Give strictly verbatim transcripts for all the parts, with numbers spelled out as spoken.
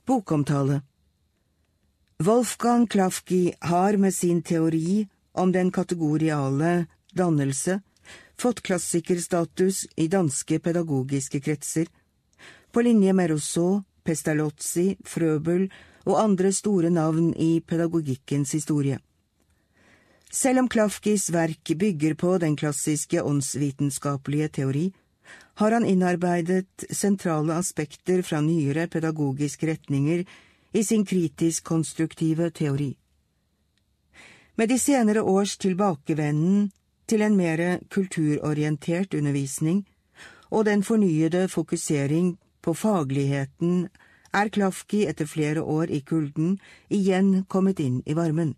Bokomtale. Wolfgang Klafki har med sin teori om den kategoriale dannelse fått klassikerstatus i danske pedagogiske kretser, på linje med Rousseau, Pestalozzi, Frøbel og andre store navn i pedagogikkens historie. Selv om Klafkis verk bygger på den klassiske åndsvitenskapelige teori, har han innarbeidet sentrale aspekter fra nyere pedagogiske retninger i sin kritisk-konstruktive teori. Med de senere års tilbakevenden til en mer kulturorientert undervisning og den fornyede fokusering på fagligheten er Klafki etter flere år i kulden igjen kommet inn i varmen.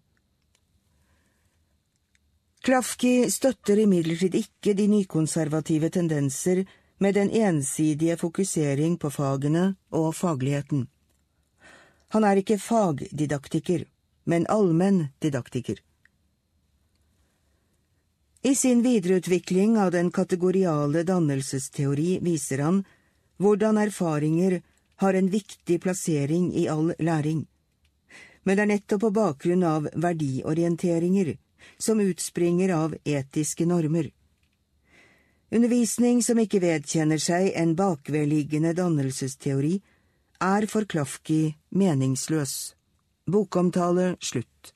Klafki støtter imidlertid ikke de nykonservative tendenser med den ensidige fokusering på fagene og fagligheten. Han er ikke fagdidaktiker, men allmenn didaktiker. I sin videreutvikling av den kategoriale dannelsesteori viser han hvordan erfaringer har en viktig plassering i all læring. Men det er nettopp på bakgrunn av verdiorienteringer som utspringer av etiske normer. Undervisning som ikke vedkjenner seg en bakvedliggende dannelsesteori, er for Klafki meningsløs. Bokomtale slutt.